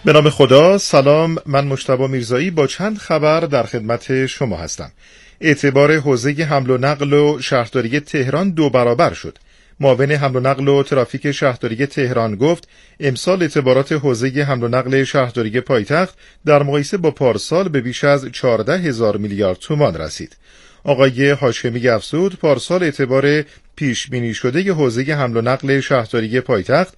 به نام خدا. سلام، من مجتبی میرزایی با چند خبر در خدمت شما هستم. اعتبار حوزه حمل و نقل و شهرداری تهران 2 برابر شد. معاون حمل و نقل و ترافیک شهرداری تهران گفت امسال اعتبارات حوزه حمل و نقل شهرداری پایتخت در مقایسه با پارسال به بیش از 14,000 میلیارد تومان رسید. آقای هاشمی افزود پارسال اعتبار پیش بینی شده حوزه حمل و نقل شهرداری پایتخت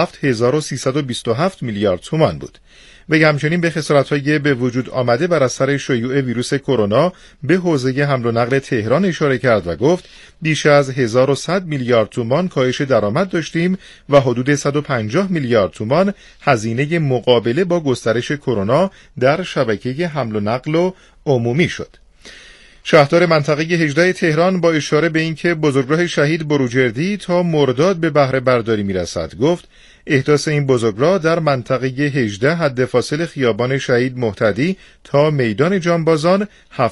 7,327 میلیارد تومان بود. و همچنین به خسارت‌های به وجود آمده بر اثر شیوع ویروس کرونا به حوزه حمل و نقل تهران اشاره کرد و گفت بیش از 1,100 میلیارد تومان کاهش درآمد داشتیم و حدود 150 میلیارد تومان هزینه مقابله با گسترش کرونا در شبکه حمل و نقل عمومی شد. شهردار منطقه 18 تهران با اشاره به اینکه بزرگراه شهید بروجردی تا مرداد به بهره برداری میرسد گفت احداث این بزرگراه در منطقه 18 حد فاصل خیابان شهید مهتدی تا میدان جانبازان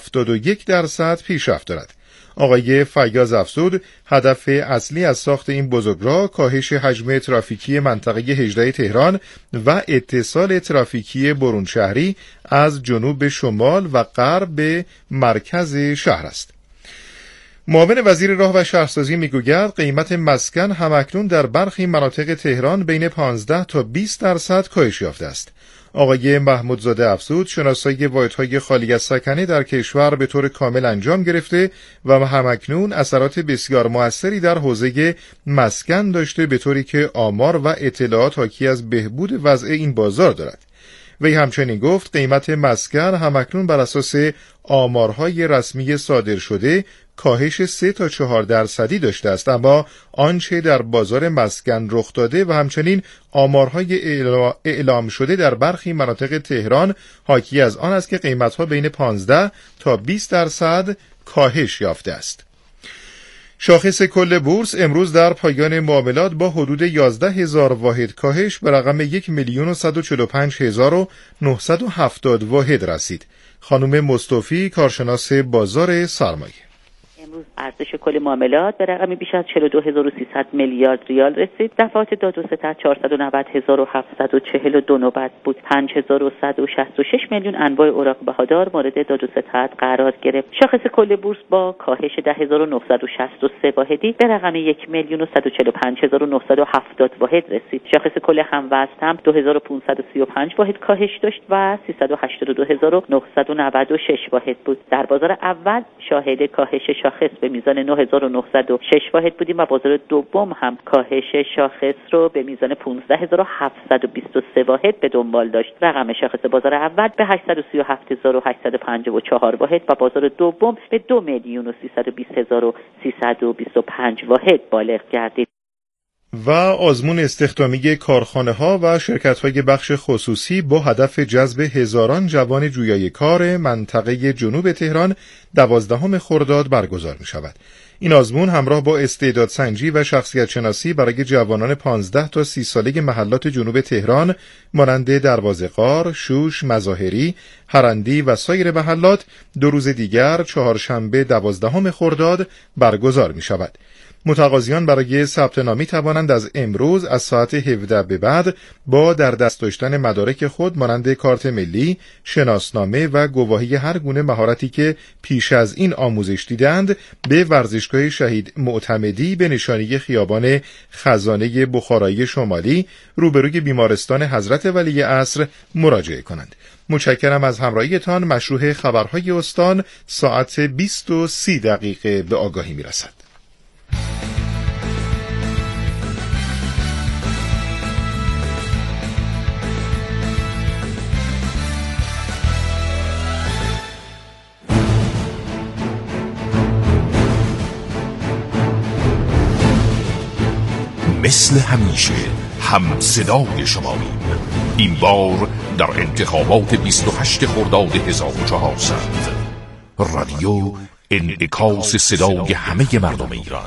71% پیشرفت دارد. آقای فیاض افزود هدف اصلی از ساخت این بزرگراه کاهش حجم ترافیکی منطقه 18 تهران و اتصال ترافیکی برون شهری از جنوب به شمال و غرب به مرکز شهر است. معاون وزیر راه و شهرسازی میگوید قیمت مسکن همکنون در برخی مناطق تهران بین 15 تا 20% کاهش یافته است. آقای محمودزاده افزود شناسایی واحدهای خالی از سکنه در کشور به طور کامل انجام گرفته و همکنون اثرات بسیار موثری در حوزه مسکن داشته به طوری که آمار و اطلاعات حاکی از بهبود وضع این بازار دارد. وی همچنین گفت قیمت مسکن همکنون بر اساس آمارهای رسمی صادر شده کاهش 3 تا 4% داشته است، اما آنچه در بازار مسکن رخ داده و همچنین آمارهای اعلام شده در برخی مناطق تهران حاکی از آن است که قیمتها بین 15 تا 20% کاهش یافته است. شاخص کل بورس امروز در پایان معاملات با حدود 11,000 واحد کاهش به رقم 1,145,970 واحد رسید. خانم مصطفی کارشناس بازار سرمایه: امروز ارزش کل معاملات به رقمی بیش از 42,300 میلیارد ریال رسید. دفعات داد و ستد 490,742 نوبت بود. 5,166 میلیون انواع اوراق بهادار مورد داد و ستد قرار گرفت. شاخص کل بورس با کاهش 10,963 واحدی به رقم 1,145,970 واحد رسید. شاخص کل هموزن هم 2,535 واحد کاهش داشت و 382,996 واحد بود. در بازار اول شاهد کاهش شاخص به میزان 9,906 واحد بودیم و بازار دوم هم کاهش شاخص رو به میزان 15,723 واحد به دنبال داشت. رقم شاخص بازار اول به 837,854 واحد و بازار دوم به 2,320,325 واحد بالغ گردید. و آزمون استخدامی کارخانه‌ها و شرکت‌های بخش خصوصی با هدف جذب هزاران جوان جویای کار منطقه جنوب تهران 12 خرداد برگزار می‌شود. این آزمون همراه با استعدادسنجی و شخصیت شناسی برای جوانان 15 تا 30 ساله محلات جنوب تهران مانند دروازه‌قار، شوش، مظاهری، هرندی و سایر محلات 2 روز دیگر چهارشنبه 12 خرداد برگزار می‌شود. متقاضیان برای ثبت نام می توانند از امروز از ساعت 17 به بعد با در دست داشتن مدارک خود مانند کارت ملی، شناسنامه و گواهی هر گونه مهارتی که پیش از این آموزش دیدند به ورزشگاه شهید معتمدی به نشانی خیابان خزانه بخارایی شمالی روبروی بیمارستان حضرت ولیعصر مراجعه کنند. متشکرم از همراهیتان. مشروع خبرهای استان ساعت 20:30 به آگاهی می رسد. مثل همیشه هم صدای شماییم. این بار در انتخابات 28 خرداد 1400 رادیو انعکاس صدای همه مردم ایران.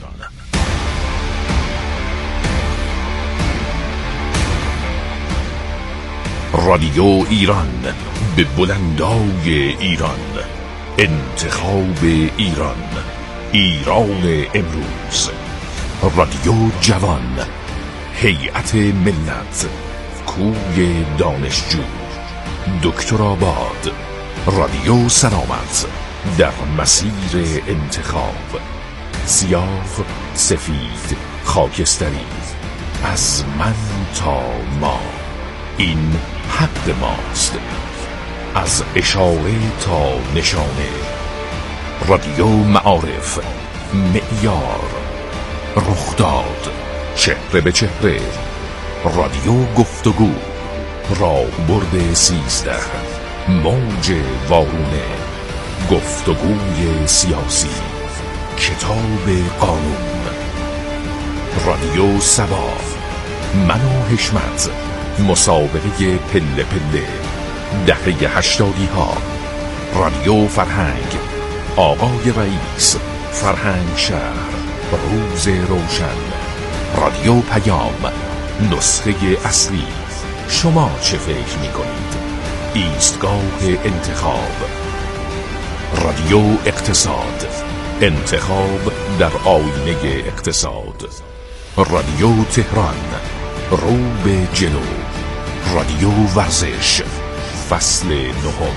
رادیو ایران به بلندای ایران. انتخاب ایران. ایران امروز. رادیو جوان. هیئت ملت. کوی دانشجو. دکتر آباد، رادیو سلامت در مسیر انتخاب. سیاه، سفید، خاکستری، از من تا ما، این حق ماست. از اشاره تا نشانه، رادیو معارف، معیار، رخداد، چهره به چهره، رادیو گفتگو، راهبرد 13، موج وارونه، گفتگوی سیاسی، کتاب قانون، رادیو سبا، من و حشمت، مسابقه پله پله، دهه 80 ها، رادیو فرهنگ، آقای رئیس، فرهنگ شهر، روز روشن، رادیو پیام، نسخه اصلی. شما چه فکر می کنید؟ ایستگاه انتخاب. رادیو اقتصاد، انتخاب در آینه اقتصاد. رادیو تهران، رو به جلو. رادیو ورزش، فصل 9.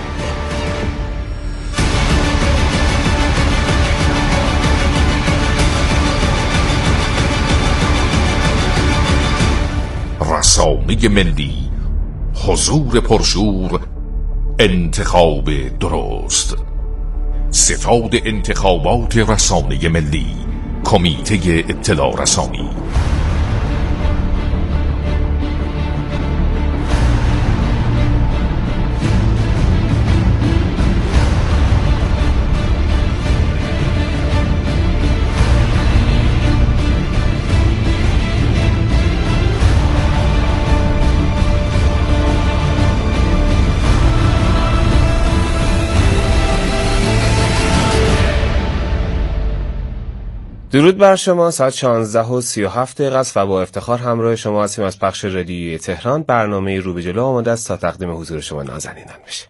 رسانه ملی، حضور پرشور، انتخاب درست. ستاد انتخابات رسانه ملی، کمیته اطلاع رسانی. درود بر شما. ساعت 16:37 است و با افتخار همراه شما هستیم از پخش رادیوی تهران. برنامه رو به جلو آماده است تا تقدیم حضور شما نازنینان بشه.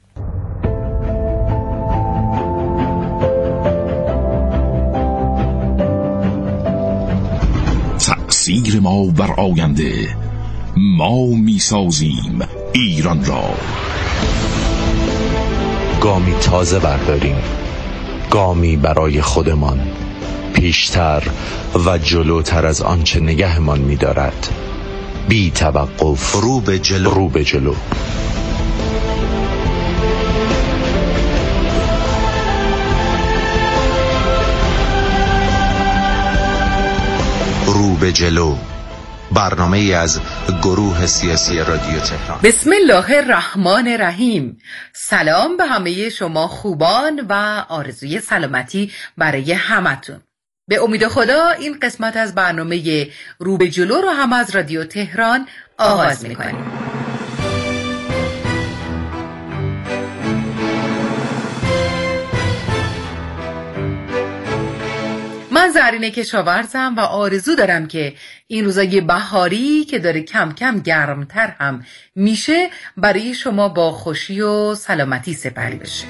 تأثیر ما بر آینده، ما میسازیم ایران را. گامی تازه برداریم، گامی برای خودمان، پیشتر و جلوتر از آنچه نگهمان می‌دارد. بی توقف رو به جلو، رو به جلو. رو به جلو، برنامه از گروه سیاسی رادیو تهران. بسم الله الرحمن الرحیم. سلام به همه شما خوبان و آرزوی سلامتی برای همتون. به امید خدا این قسمت از برنامه رو به جلو رو هم از رادیو تهران آغاز میکنیم. من زرینه کشاورزم و آرزو دارم که این روزای بهاری که داره کم کم گرمتر هم میشه برای شما با خوشی و سلامتی سپری بشه.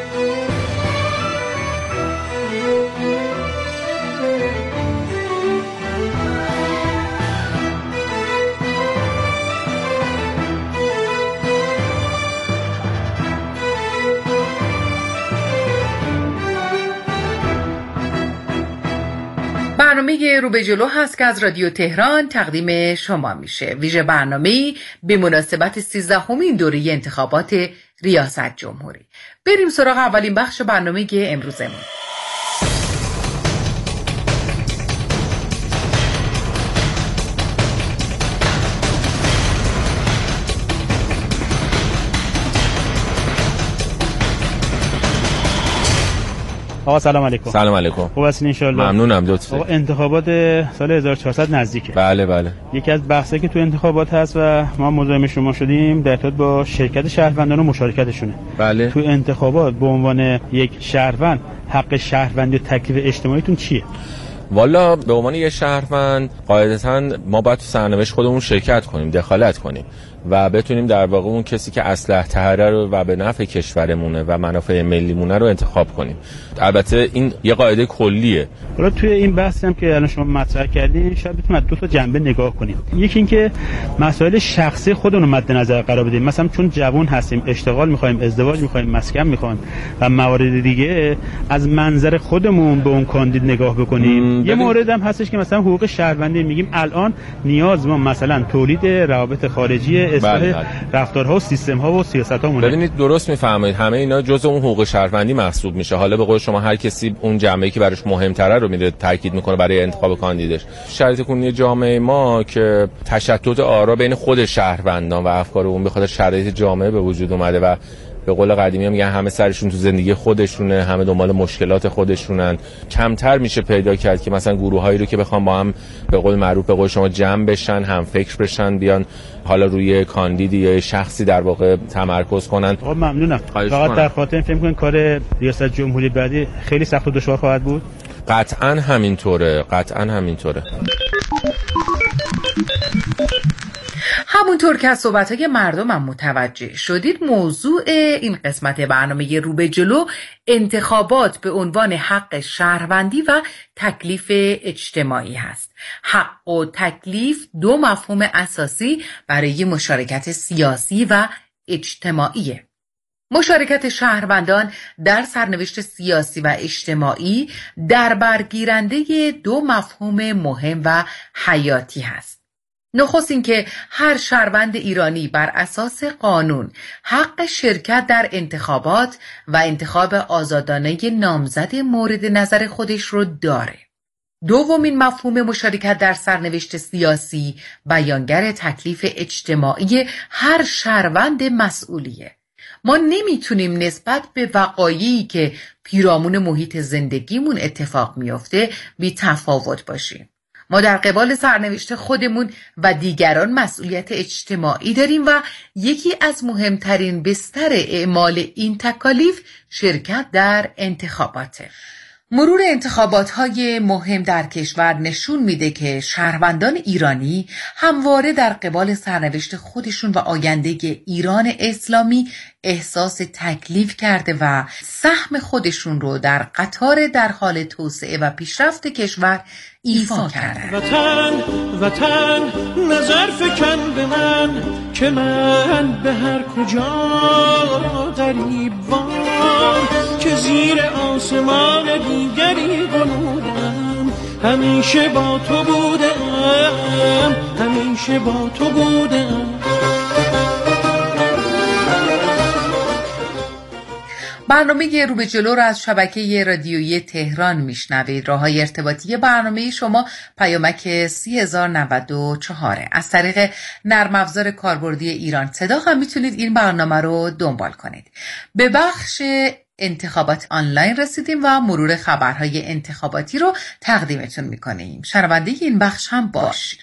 برنامه رو به جلو هست که از رادیو تهران تقدیم شما میشه. ویژه برنامه‌ای به مناسبت 13مین دوره انتخابات ریاست جمهوری. بریم سراغ اولین بخش برنامه امروزمون. آقا سلام علیکم. سلام علیکم. خوب هستین ان شاء الله؟ ممنونم لطفا. آقا انتخابات سال 1400 نزدیکه. بله. یکی از بحثایی که تو انتخابات هست و ما مزاحم شما شدیم در ارتباط با شرکت شهروندان و مشارکتشونه. بله. تو انتخابات به عنوان یک شهروند حق شهروندی و تکلیف اجتماعیتون چیه؟ والا به عنوان یه شهروند قاعدتاً ما باید تو سرنوشت خودمون شرکت کنیم، دخالت کنیم و بتونیم در واقع اون کسی که اصلح تره رو و به نفع کشورمونه و منافع ملیمونه رو انتخاب کنیم. البته این یه قاعده کلیه. حالا توی این بحثی هم که الان شما مطرح کردین شاید بتونیم از دو تا جنبه نگاه کنیم. یکی این که مسائل شخصی خودمون رو مد نظر قرار بدیم، مثلا چون جوان هستیم، اشتغال می‌خوایم، ازدواج می‌خوایم، مسکن می‌خوایم و موارد دیگه، از منظر خودمون به اون کاندید نگاه بکنیم. یه مورد هم هستش که مثلا حقوق شهروندی میگیم الان نیاز ما مثلا تولید روابط خارجی، اصلاح رفتارها و سیستم‌ها و سیاست‌هامون. ببینید درست می‌فهمید، همه اینا جزء اون حقوق شهروندی محسوب میشه. حالا به قول شما هر کسی اون جنبه‌ای که براش مهم‌تره رو میره تاکید میکنه برای انتخاب کاندیدش. شرایط کنونی جامعه ما که تشتت آرا بین خود شهروندان و افکار اون به خاطر شرایط جامعه به وجود اومده و به قول قدیمی میگن همه سرشون تو زندگی خودشونه، همه دنبال مشکلات خودشونن. کمتر میشه پیدا کرد که مثلا گروهایی رو که بخوام با هم به قول معروف به قول شما جمع بشن، هم فکر بشن، بیان حالا روی کاندیدی یا شخصی در واقع تمرکز کنن. ممنونم. فقط در خاطر فکر می‌کنم کار ریاست جمهوری بعدی خیلی سخت و دشوار خواهد بود. قطعاً همینطوره. همونطور که از صحبت‌های مردم هم متوجه شدید، موضوع این قسمت برنامه رو به جلو انتخابات به عنوان حق شهروندی و تکلیف اجتماعی هست. حق و تکلیف دو مفهوم اساسی برای مشارکت سیاسی و اجتماعیه. مشارکت شهروندان در سرنوشت سیاسی و اجتماعی در برگیرنده دو مفهوم مهم و حیاتی هست. نخست این که هر شهروند ایرانی بر اساس قانون حق شرکت در انتخابات و انتخاب آزادانه نامزد مورد نظر خودش رو داره. دومین مفهوم مشارکت در سرنوشت سیاسی بیانگر تکلیف اجتماعی هر شهروند مسئولیه. ما نمیتونیم نسبت به وقایعی که پیرامون محیط زندگیمون اتفاق میفته بی تفاوت باشیم. ما در قبال سرنوشت خودمون و دیگران مسئولیت اجتماعی داریم و یکی از مهمترین بستر اعمال این تکالیف شرکت در انتخاباته. مرور انتخابات‌های مهم در کشور نشون میده که شهروندان ایرانی همواره در قبال سرنوشت خودشون و آینده ایران اسلامی احساس تکلیف کرده و سهم خودشون رو در قطار در حال توسعه و پیشرفت کشور ایفا کرده. وطن نظر فکن به من که من به هر کجا غریب وار که زیر آسمان دیگری غنودم، همیشه با تو بودم، همیشه با تو بودم. برنامه رو به جلو را از شبکه رادیویی تهران میشنوید. راه‌های ارتباطی برنامه شما پیامک 3094 از طریق نرم افزار کاربردی ایران صدا هم میتونید این برنامه رو دنبال کنید. به بخش انتخابات آنلاین رسیدیم و مرور خبرهای انتخاباتی رو تقدیمتون میکنیم. شنونده این بخش هم باشید.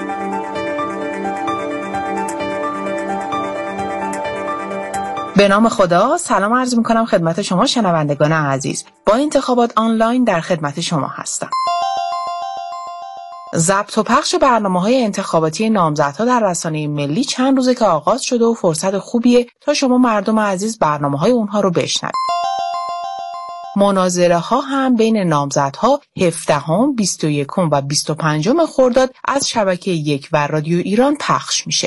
به نام خدا، سلام عرض میکنم خدمت شما شنوندگان عزیز. با انتخابات آنلاین در خدمت شما هستم. ضبط و پخش برنامه‌های انتخاباتی نامزدها در رسانه ملی چند روزه که آغاز شده و فرصت خوبیه تا شما مردم عزیز برنامه‌های اونها رو بشنوید. مناظره ها هم بین نامزدها 17، 21 و 25 خرداد از شبکه 1 و رادیو ایران پخش میشه.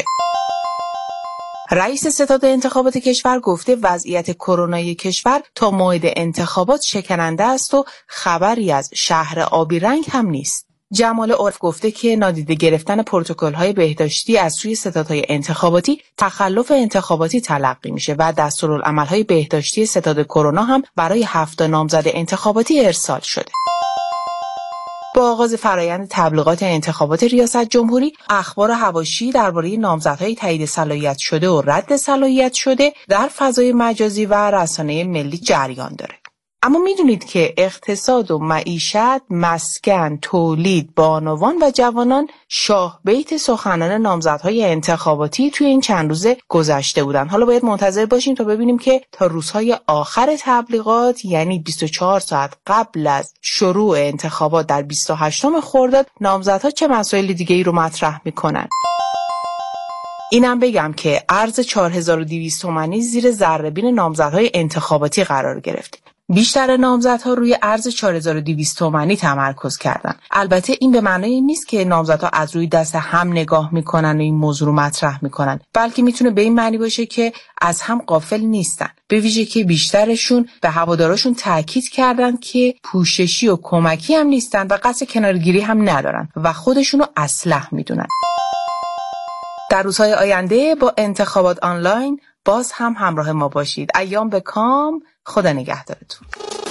رئیس ستاد انتخابات کشور گفته وضعیت کرونایی کشور تا موعد انتخابات شکننده است و خبری از شهر آبی رنگ هم نیست. جمال عرف گفته که نادیده گرفتن پروتکل‌های بهداشتی از سوی ستادهای انتخاباتی تخلف انتخاباتی تلقی میشه و دستورالعمل‌های بهداشتی ستاد کرونا هم برای 7 نامزد انتخاباتی ارسال شده. با آغاز فرایند تبلیغات انتخابات ریاست جمهوری، اخبار حواشی درباره نامزدهای تایید صلاحیت شده و رد صلاحیت شده در فضای مجازی و رسانه ملی جریان داره. اما میدونید که اقتصاد و معیشت، مسکن، تولید، بانوان و جوانان شاه بیت سخنان نامزدهای انتخاباتی توی این چند روز گذشته بودن. حالا باید منتظر باشیم تا ببینیم که تا روزهای آخر تبلیغات، یعنی 24 ساعت قبل از شروع انتخابات در 28 خرداد، نامزدها چه مسائل دیگه‌ای رو مطرح میکنن. اینم بگم که ارز 4200 تومانی زیر ذره‌بین نامزدهای انتخاباتی قرار گرفت. بیشتر نامزدها روی ارز 4200 تومانی تمرکز کردن. البته این به معنی این نیست که نامزدها از روی دست هم نگاه میکنن و این موضوع رو مطرح میکنن، بلکه میتونه به این معنی باشه که از هم غافل نیستن. به ویژه که بیشترشون به هوادارشون تاکید کردن که پوششی و کمکی هم نیستن و قصد کنارگیری هم ندارن و خودشونو اصلح میدونن. در روزهای آینده با انتخابات آنلاین باز هم همراه ما باشید. ایام به کام، خدا نگهدارتون.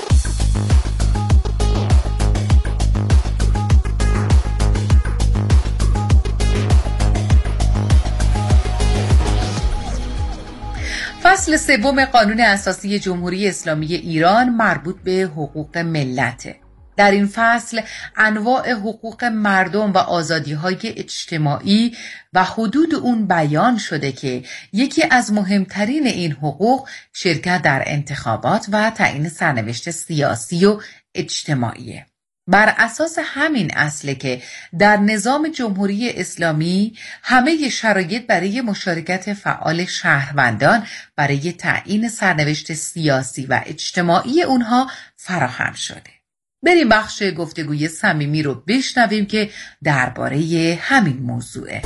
فصل سوم قانون اساسی جمهوری اسلامی ایران مربوط به حقوق ملته. در این فصل انواع حقوق مردم و آزادی‌های اجتماعی و حدود اون بیان شده که یکی از مهمترین این حقوق شرکت در انتخابات و تعیین سرنوشت سیاسی و اجتماعیه. بر اساس همین اصله که در نظام جمهوری اسلامی همه شرایط برای مشارکت فعال شهروندان برای تعیین سرنوشت سیاسی و اجتماعی اونها فراهم شده. بریم بخش گفتگوی صمیمی رو بشنویم که درباره همین موضوعه.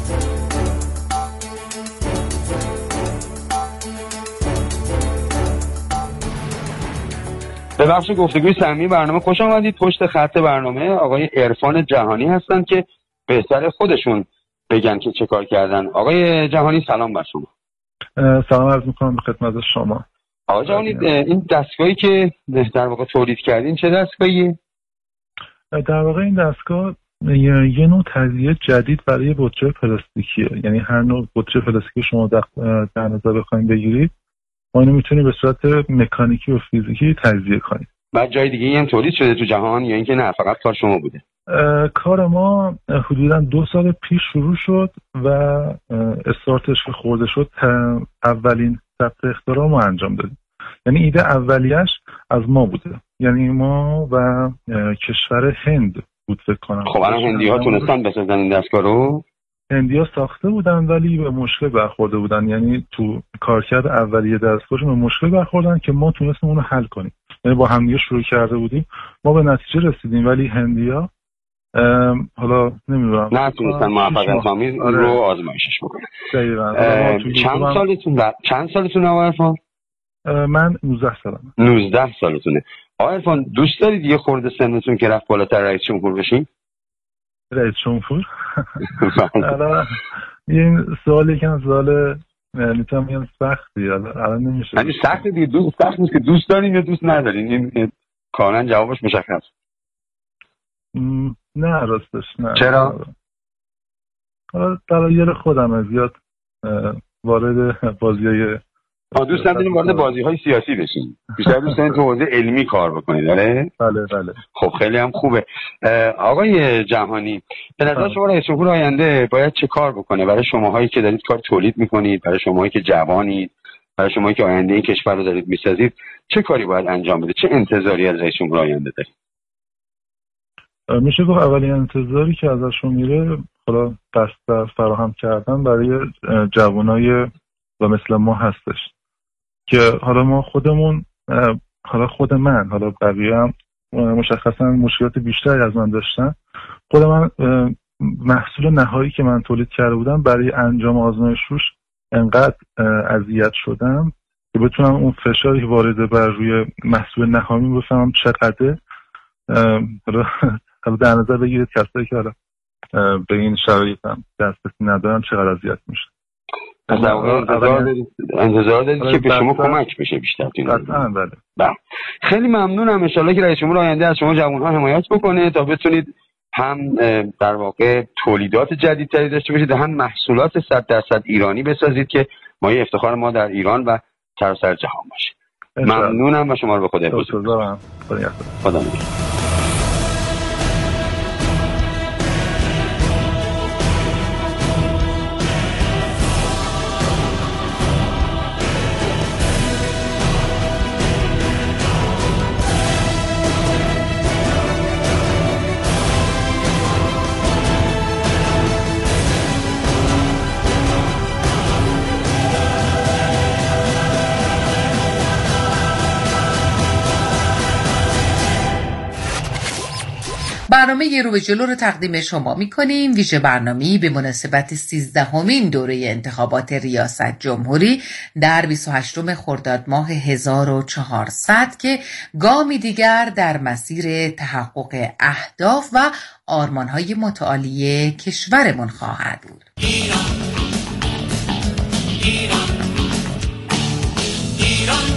به بخش گفتگوی صمیمی برنامه خوش آمدید. پشت خط برنامه آقای عرفان جهانی هستن که بهتر خودشون بگن که چه کار کردن. آقای جهانی سلام بر شما. سلام عرض می‌کنم به خدمت شما. آقای جهانی، این دستگاهی که در واقع تولید کردین چه دستگاهیه؟ در واقع این دستگاه یه نوع تزیه جدید برای بطری پلاستیکیه. یعنی هر نوع بطری پلاستیکی شما در نظر بخواید بگیرید، ما اینو میتونید به صورت مکانیکی و فیزیکی تزیه کنید. بعد جای دیگه هم تولید شده تو جهان یا اینکه نه فقط کار شما بوده؟ کار ما حدوداً 2 سال پیش شروع شد و استارتش که خورده شد اولین ثبت اختراع ما انجام دادیم. یعنی ایده اولیش از ما بوده، یعنی ما و کشور هند بود فکر کنم. خب الان هندی‌ها تونستن بسازن این دستگاه رو؟ هندی‌ها ساخته بودن ولی به مشکل برخورده بودن، یعنی تو کارکرد اولیه دستگاهشون به مشکل برخوردن که ما تونستیم اون رو حل کنیم. یعنی با همدیگه شروع کرده بودیم، ما به نتیجه رسیدیم ولی هندی‌ها حالا نمیدونم نتونستن موفقیت آمیز رو آزمایشش بکنن. چند سالتون آقای عرفان؟ من 19 سالمه. 19 سالتونه. آقای عرفان دوست دارید یه خورده سنتون که رفت بالاتر رئیس جمهور بشین؟ رئیس جمهور؟ این سوال یکم سوال میتونم بگم سختی، الان نمیشه. یعنی سختی دیگه، سخت نیست که دوست دارین یا دوست ندارین، این کاملا جوابش مشخص. نه راستش نه. چرا؟ برای خودم زیاد وارد بازیای دوست ندارین وارد بازی‌های سیاسی بشین، بیشتر دوست دارین تو حوزه علمی کار بکنید. آره بله. خب خیلی هم خوبه. آقای جهانی، به نظر شما رئیس جمهور آینده باید چه کار بکنه برای شماهایی که دارید کار تولید میکنید، برای شماهایی که جوانید، برای شماهایی که آینده این کشور رو دارید میسازید، چه کاری باید انجام بده؟ چه انتظاری از رئیس جمهور آینده دارید؟ میشه گفت اولین انتظاری که ازشون میره حالا دست فراهم کردن برای جوانای و مثل ما هستش که حالا ما خودمون، حالا خود من، حالا بقیه هم مشخصا مشکلات بیشتری از من داشتن. خود من محصول نهایی که من تولید کرده بودم برای انجام آزمایش روش انقدر اذیت شدم که بتونم اون فشاری که وارد بر روی محصول نهایی بفهمم چقدره. حالا در نظر بگیرید کسایی که حالا به این شرایط هم دسترسی ندارن چقدر اذیت میشه. انتظار دارید که به شما کمک بشه بیشتر. بله. خیلی ممنونم. ان شاءالله که رئیس جمهور آینده از شما جوان‌ها حمایت بکنه تا بتونید هم در واقع تولیدات جدیدتری داشته باشید، هم محصولات 100% ایرانی بسازید که مایه افتخار ما در ایران و سراسر جهان باشه. ممنونم و شما رو به خدا حفظ. خدا نگهدار. برنامه رو به جلو رو تقدیم شما می‌کنیم. ویژه برنامه‌ای به مناسبت 13مین دوره انتخابات ریاست جمهوری در 28 خرداد ماه 1400 که گامی دیگر در مسیر تحقق اهداف و آرمان‌های متعالی کشورمان خواهد بود. ایران ایران ایران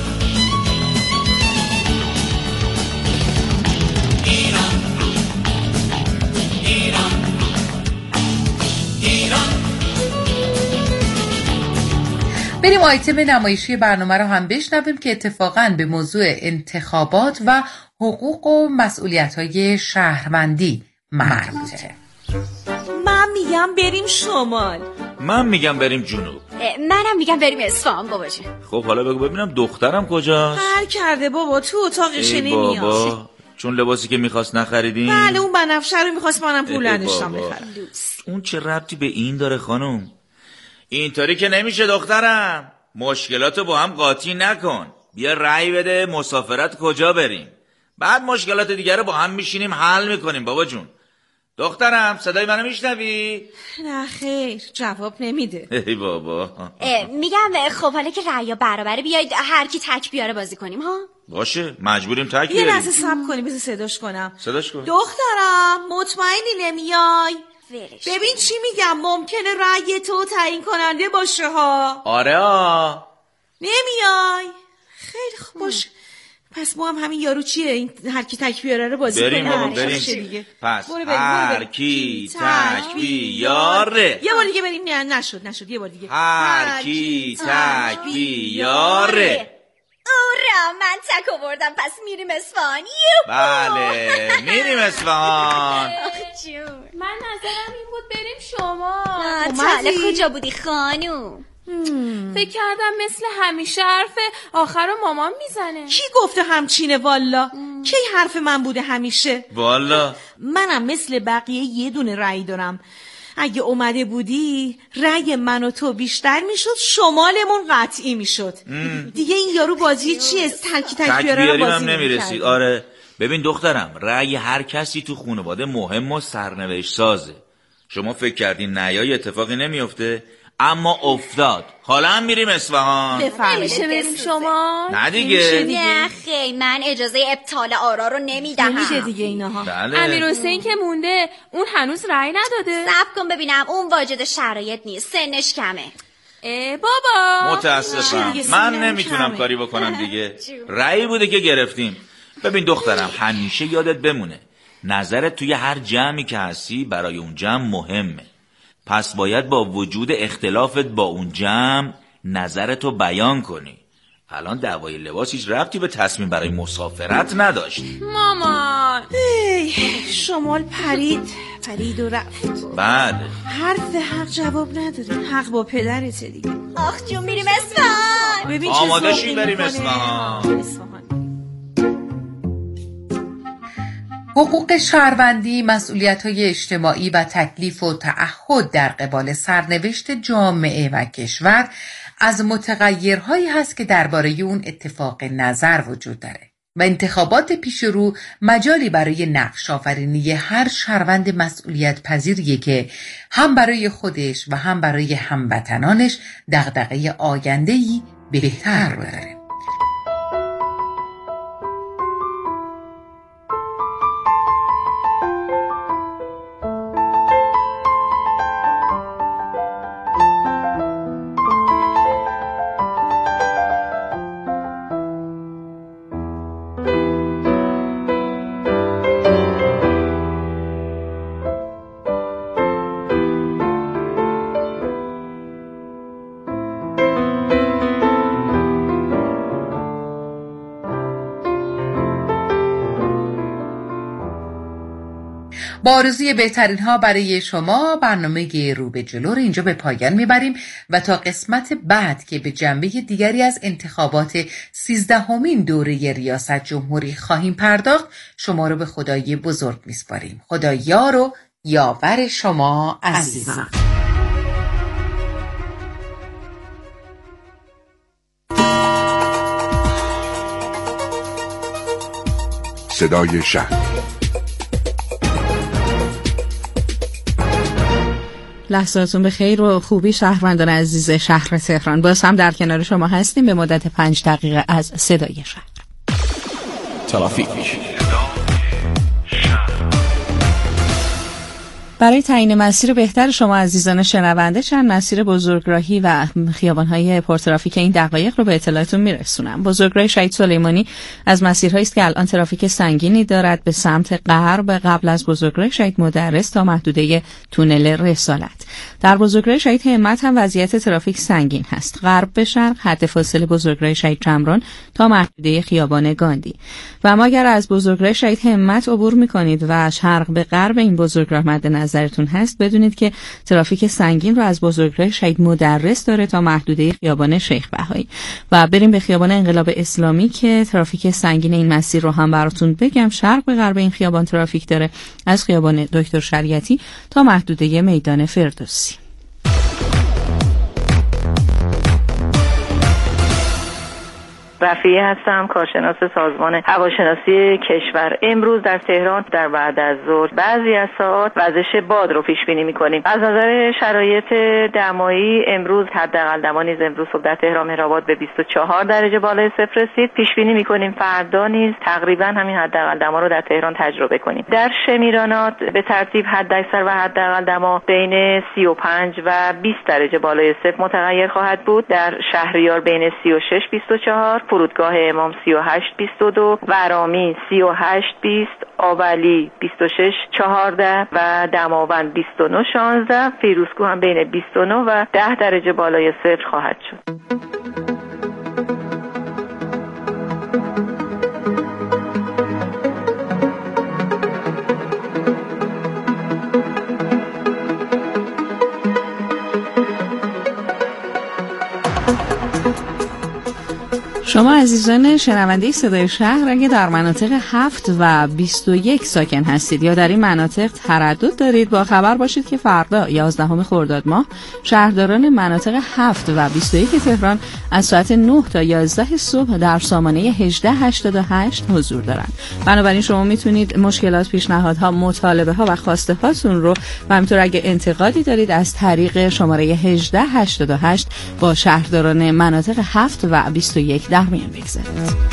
بریم آیتم نمایشی برنامه رو هم بشنویم که اتفاقاً به موضوع انتخابات و حقوق و مسئولیت‌های شهروندی مربوطه. من میگم بریم شمال. من میگم بریم جنوب. منم میگم بریم اصفهان بابا جون. خب حالا بگو ببینم دخترم کجاست؟ هر کرده بابا تو اتاقش نمیاد. بابا چون لباسی که میخواست نخریدیم؟ بله اون بنفشه رو میخواست منم پول نداشتم بخرم. اون چه ربطی به این داره خانم؟ اینطوری که نمیشه دخترم. مشکلاتو با هم قاطی نکن. بیا رأی بده مسافرت کجا بریم. بعد مشکلات دیگر رو با هم میشینیم حل میکنیم بابا جون. دخترم صدای منو میشنوی؟ نه خیر جواب نمیده. ای بابا. میگم خب حالا که رأی برابره بیایید هر کی تک بیاره بازی کنیم ها. باشه مجبوریم تک بیاریم. یه لحظه صبر کنی بذار صداش کنم. صداش کن. دخترم مطمئنی نمیای؟ ببین چی میگم ممکنه رأی تو تعیین کننده باشه ها. آره نمیای؟ خیلی خوب باشه. پس ما هم همین یارو چیه این هر کی تک بیاره رو بازی کنیم. بریم. پس هر کی تک بیاره. یه بار دیگه بریم. نه نشد یه بار دیگه. هر کی تک بیاره. اورا من تک آوردم پس میریم اصفهان. بله میریم اصفهان. من نظرم این بود بریم شما. تا کجا بودی خانوم؟ فکر کردم مثل همیشه حرف آخر رو مامان میزنه. کی گفته همچینه والا؟ کی حرف من بوده همیشه؟ والا منم مثل بقیه یه دونه رأی دارم. اگه اومده بودی رأی من و تو بیشتر میشد شمالمون قطعی میشد. دیگه این یارو بازی چیه؟ تک بیاره رو بازی نمیرسید. آره ببین دخترم رأی هر کسی تو خانواده مهم و سرنوشت سازه. شما فکر کردین نیای اتفاقی نمیفته اما افتاد. حالا هم میریم اصفهان. نمیشه بریم شما؟ نه دیگه. نه خیلی من اجازه ابطال آرا رو نمیدهم. نمیشه دیگه اینها. بله. امیر حسین که مونده اون هنوز رأی نداده. صبر کن ببینم اون واجد شرایط نیست سنش کمه. بابا متاسفم من نمیتونم کاری بکنم دیگه. رأی بوده که گرفتیم. ببین دخترم همیشه یادت بمونه نظرت توی هر جمعی که هستی برای اون جمع مهمه. پس باید با وجود اختلافت با اون جمع نظرتو بیان کنی. الان دعوای لباس هیچ ربطی به تصمیم برای مسافرت نداشت. مامان شمال پرید و رفت. بعد حرف حق جواب نداره. حق با پدرته دیگه. آخ جون میریم اصفهان. آماده شیم بریم اصفهان. حقوق شهروندی، مسئولیت‌های اجتماعی و تکلیف و تعهد در قبال سرنوشت جامعه و کشور از متغیرهایی هست که درباره اون اتفاق نظر وجود داره و انتخابات پیش رو مجالی برای نقش آفرینی هر شهروند مسئولیت پذیریه که هم برای خودش و هم برای هموطنانش دغدغه آینده‌ای بهتر رو داره. با آرزوی بهترین ها برای شما برنامه رو به جلو رو اینجا به پایان میبریم و تا قسمت بعد که به جنبه دیگری از انتخابات 13مین دوره ریاست جمهوری خواهیم پرداخت، شما رو به خدای بزرگ میسپاریم. خدا یار و یاور شما عزیزان. صدای شهر. لحظاتون به خیر و خوبی شهروندان عزیز شهر تهران. باز هم در کنار شما هستیم به مدت 5 دقیقه از صدای شهر. ترافیک. برای تعیین مسیر بهتر شما عزیزان شنونده چند مسیر بزرگراهی و خیابان‌های پرترافیک این دقایق رو به اطلاعتون میرسونم. بزرگراه شهید سلیمانی از مسیرهایی است که الان ترافیک سنگینی دارد به سمت غرب قبل از بزرگراه شهید مدرس تا محدوده تونل رسالت. در بزرگراه شهید همت هم وضعیت ترافیک سنگین هست. غرب به شرق حد فاصله بزرگراه شهید چمران تا محدوده خیابان گاندی. و اما اگر از بزرگراه شهید همت عبور می‌کنید و شرق به غرب این بزرگراه مد نظرتون هست، بدونید که ترافیک سنگین رو از بزرگراه شهید مدرس داره تا محدوده خیابان شیخ بهایی. و بریم به خیابان انقلاب اسلامی که ترافیک سنگین این مسیر رو هم براتون بگم. شرق به غرب این خیابان ترافیک داره از خیابان دکتر شریعتی تا محدوده میدان فردوسی. رفیعی هستم، کارشناس سازمان هواشناسی کشور. امروز در تهران در بعد از ظهر بعضی از ساعات وزش باد رو پیش بینی می‌کنیم. از نظر شرایط دمایی امروز حداقل دما نیز امروز صبح در تهران مهرآباد به 24 درجه بالای صفر رسید. پیش بینی می‌کنیم فردا نیز تقریبا همین حداقل دما رو در تهران تجربه کنیم. در شمیرانات به ترتیب حداکثر و حداقل دما بین 35 و 20 درجه بالای صفر متغیر خواهد بود. در شهریار بین 36 24، فرودگاه امام 38 22، ورامین 38 20، آولی 26 14 و دماوند 29 16. فیروزکوه هم بین 29 و 10 درجه بالای صفر خواهد شد. شما عزیزان شنونده صدای شهر اگه در مناطق 7 و 21 ساکن هستید یا در این مناطق تردد دارید، با خبر باشید که فردا 11 خرداد ماه شهرداران مناطق 7 و 21 تهران از ساعت 9 تا 11 صبح در سامانه 1888 حضور دارند. بنابراین شما میتونید مشکلات، پیشنهادها، مطالبه ها و خواسته هاتون رو و همینطور اگه انتقادی دارید از طریق شماره 1888 با شهرداران مناطق 7 و 21 در میان بگذارید.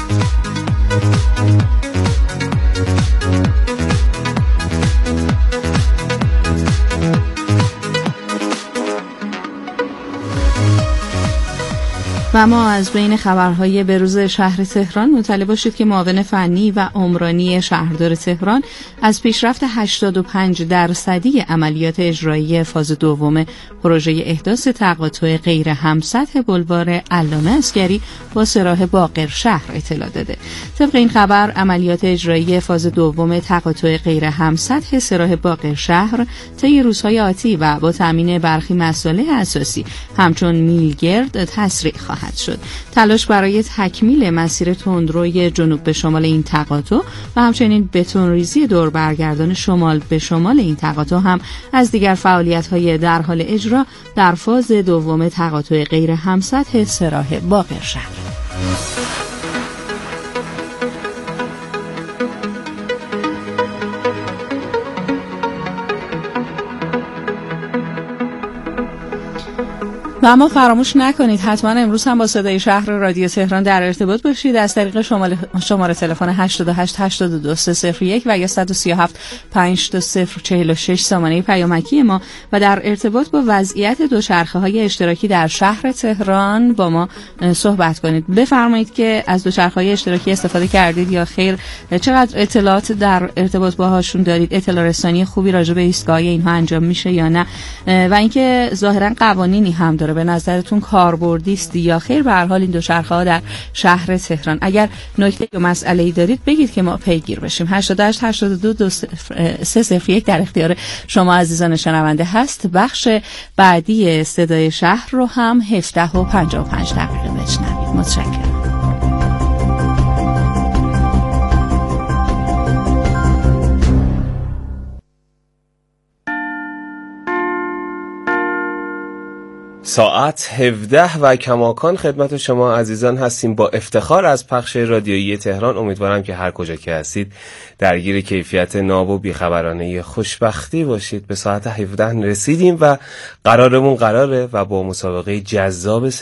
و ما از بین خبرهای بروز شهر تهران مطلع باشید که معاون فنی و عمرانی شهردار تهران از پیشرفت 85% عملیات اجرایی فاز دوم پروژه احداث تقاطع غیر همسطح بولوار علامه عسگری با سراح باقر شهر اطلاع داده. طبق این خبر عملیات اجرایی فاز دوم تقاطع غیر همسطح سراح باقر شهر طی روزهای آتی و با تامین برخی مصالح اساسی همچون میلگرد تسریع خواهد شد. تلاش برای تکمیل مسیر تندروی جنوب به شمال این تقاطع و همچنین بتونریزی دور برگردان شمال به شمال این تقاطع هم از دیگر فعالیت‌های در حال اجرا در فاز دوم تقاطع غیر همسطح سراح باقر شهر. و اما فراموش نکنید حتما امروز هم با صدای شهر رادیو تهران در ارتباط باشید از طریق شماره تلفن 88 82 301 و یا 137 52046 سامانه پیامکی ما و در ارتباط با وضعیت دوچرخه‌های اشتراکی در شهر تهران با ما صحبت کنید. بفرمایید که از دوچرخه‌های اشتراکی استفاده کردید یا خیر، چقدر اطلاعات در ارتباط باهاشون دارید، اطلاع رسانی خوبی راجع به ایستگاه اینها انجام میشه یا نه، و اینکه ظاهرا قوانینی هم داره به نظرتون کاربردی است یا خیر؟ به هر حال این دوچرخه ها در شهر تهران، اگر نکته یا مسئله‌ای دارید بگید که ما پیگیر بشیم. 88 82 301 در اختیار شما عزیزان شنونده هست. بخش بعدی صدای شهر رو هم 17:55 بشنوید. متشکرم. ساعت 17 و کماکان خدمت شما عزیزان هستیم با افتخار از پخش رادیویی تهران. امیدوارم که هر کجا که هستید درگیر کیفیت ناب و بیخبرانه خوشبختی باشید. به ساعت 17 رسیدیم و قراره و با مسابقه جذاب